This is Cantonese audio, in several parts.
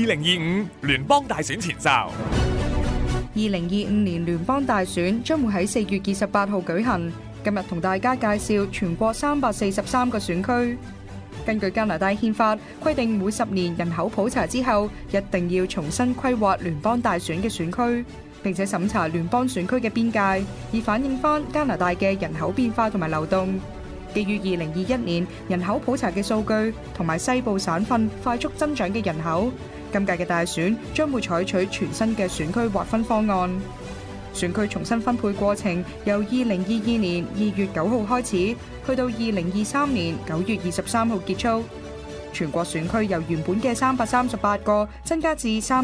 2025聯邦大選前哨。 2025年聯邦大選將會喺4月28號舉行。今日同大家介紹全國343個選區。根據加拿大憲法規定，每10年人口普查之後，一定要重新規劃聯邦大選嘅選區，並且審查聯邦選區嘅邊界，以反映翻加拿大嘅人口變化同埋流動。基於2021年人口普查嘅數據同埋西部省份快速增長嘅人口，今屆嘅大選將會採取全新嘅選區劃分方案。選區重新分配過程由2022年2月9號開始，去到2023年9月23號結束。全國選區由原本嘅338個增加至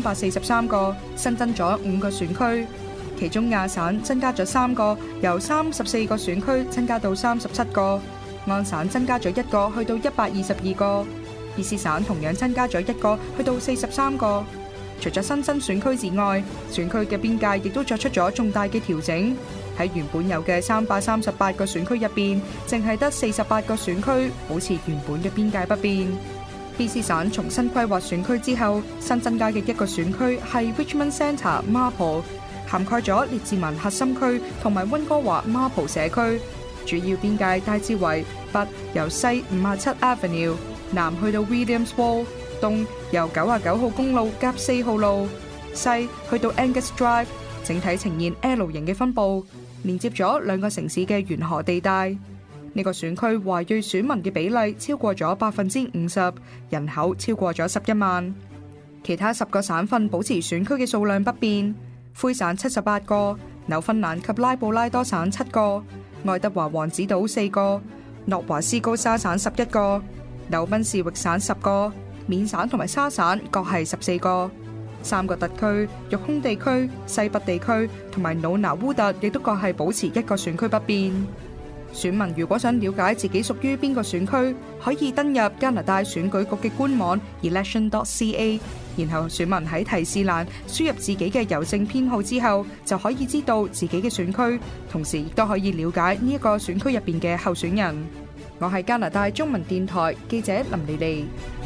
343個，新增咗5個選區。其中亞省增加咗3個，由34個選區增加到37個；安省增加咗1個，去到122個；BC省同樣增加咗1個，去到43個。除咗新增選區之外，選區嘅邊界亦都作出咗重大嘅調整。喺原本有嘅338個選區入邊，淨係得48個選區保持原本嘅邊界不變。BC 省重新規劃選區之後，新增加嘅一個選區係 Richmond Centre Marple， 涵蓋咗列治文核心區同埋溫哥華 Marple 社區。主要邊界大致為北由西57 Avenue， 南去到 Williams Wall， 東由99號公路夾4號路，西去到 Angus Drive， 整體呈現 L 型嘅分佈，連接咗兩個城市嘅沿河地帶。呢個選區華裔選民嘅比例超過咗50%，人口超過咗11萬。其他10個省份保持選區嘅數量不變，魁省78個，紐芬蘭及拉布拉多省7個，愛德華王子島4個，諾華斯高沙省11個，紐賓士域省10個，緬省同埋沙省各係14個。3個特區、育空地區、西北地區同埋努拿烏特亦都各係保持1個選區不變。選民如果想了解自己屬於邊個選區，可以登入加拿大選舉局嘅官網 election.ca， 然後選民喺提示欄輸入自己嘅郵政編號之後，就可以知道自己嘅選區，同時亦都可以了解呢一個選區入邊嘅候選人。我係加拿大中文電台記者林莉莉。